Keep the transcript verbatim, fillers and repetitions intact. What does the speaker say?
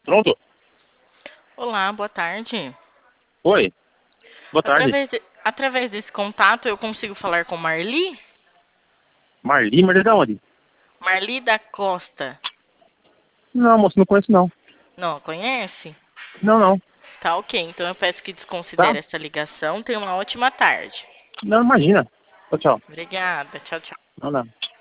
Pronto? Olá, boa tarde. Oi, boa tarde. Através, de- através desse contato eu consigo falar com Marli? Marli, Marli da onde? Marli da Costa. Não, moço, não conheço não. Não, conhece? Não, não. Tá ok, então eu peço que Tá? desconsidere essa ligação. Tenha uma ótima tarde. Não, imagina. Tchau, tchau. Obrigada, tchau, tchau. Não, não.